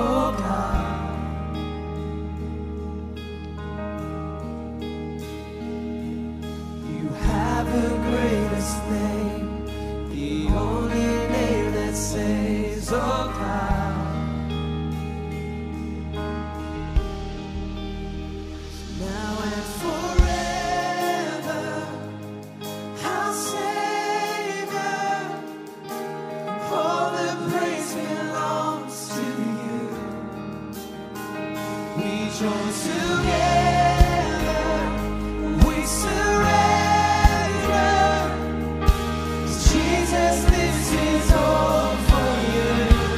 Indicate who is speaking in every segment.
Speaker 1: oh God. You have the greatest name, the only name that saves, oh God. Now and forever, our Savior, all the praise belongs to you. We join together, we surrender. Jesus, this is all for you.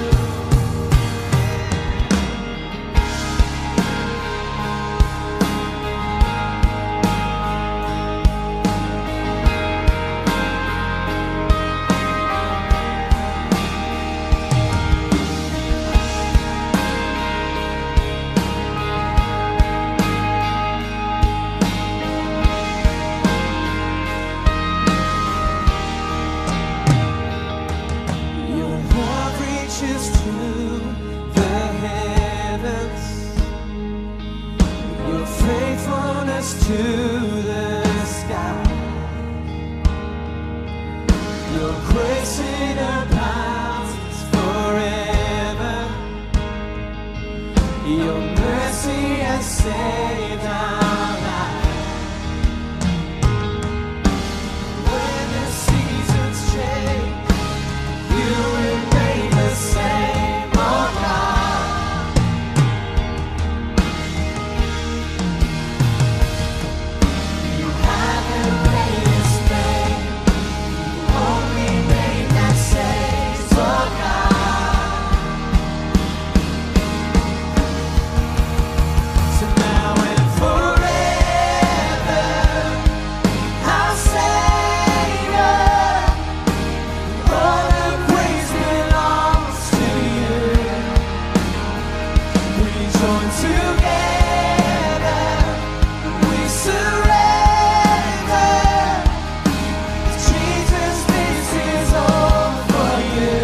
Speaker 1: Your love reaches to the heavens, your faithfulness to the sky. Your grace it abounds forever. Your mercy has saved our lives. When the seasons change, you remain the same, oh God. You have the greatest name, the only name that saves, oh God. So now and forever, our Savior, all the praise belongs to you. We join together, we surrender. Jesus, this is all for you.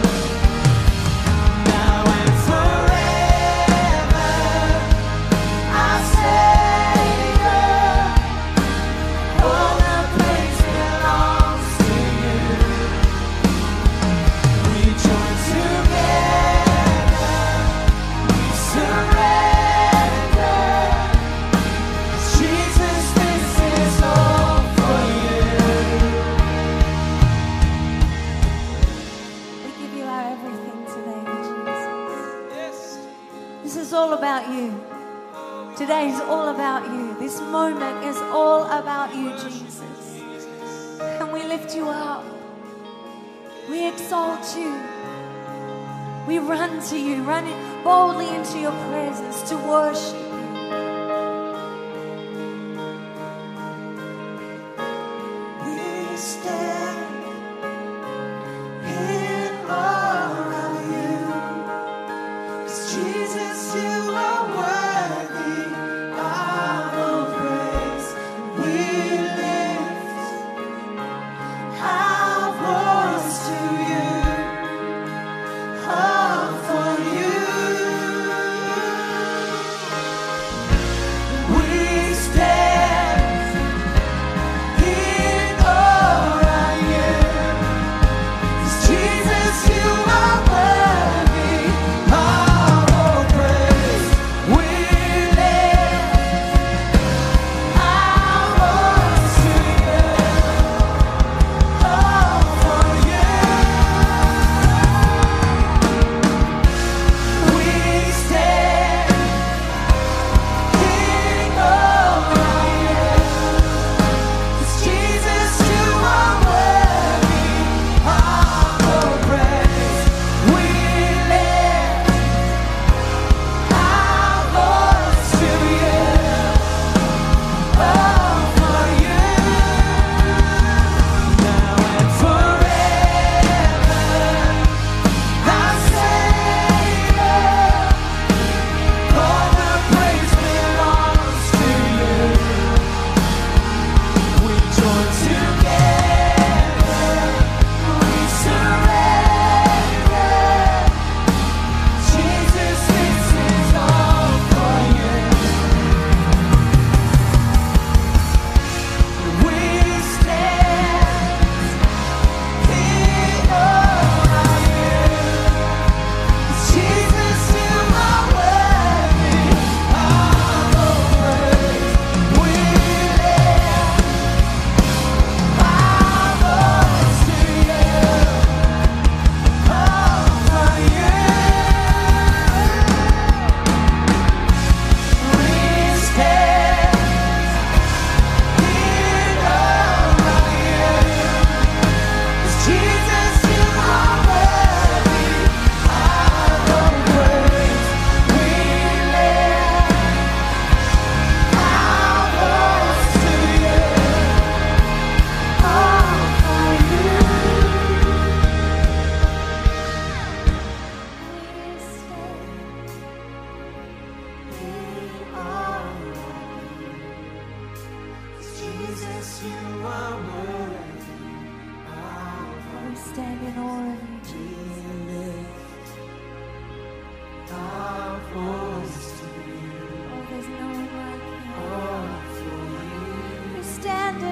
Speaker 1: Now and forever, our Savior, all the praise belongs to you. We join together, we surrender. Jesus, this is all for you.
Speaker 2: We give you our everything today, Jesus.
Speaker 1: Yes.
Speaker 2: This is all about you. Today is all about you. This moment is all about you, Jesus. And we lift you up. We exalt you. We run to you, run boldly into your presence to worship you.
Speaker 1: We stand in awe of you. 'Cause Jesus, you are worthy of all praise. We lift our voice to you, all for you.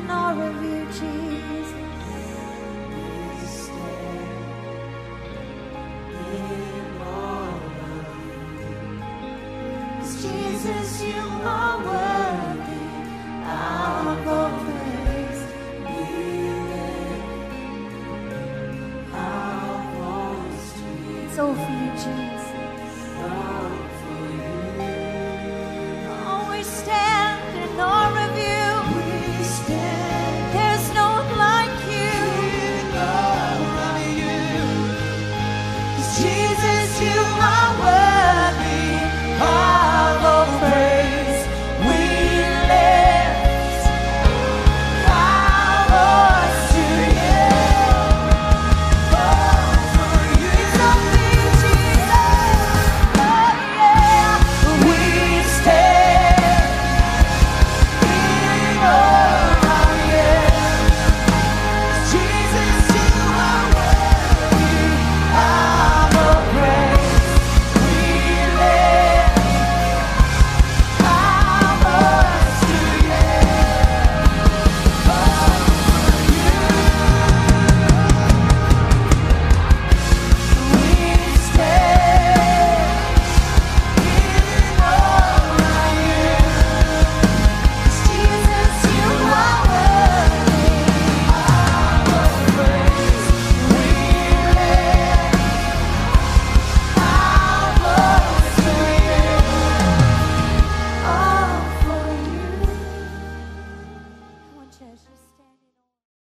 Speaker 2: in awe of you, Jesus. Jesus, you are worthy of all praise. It's all for you, Jesus.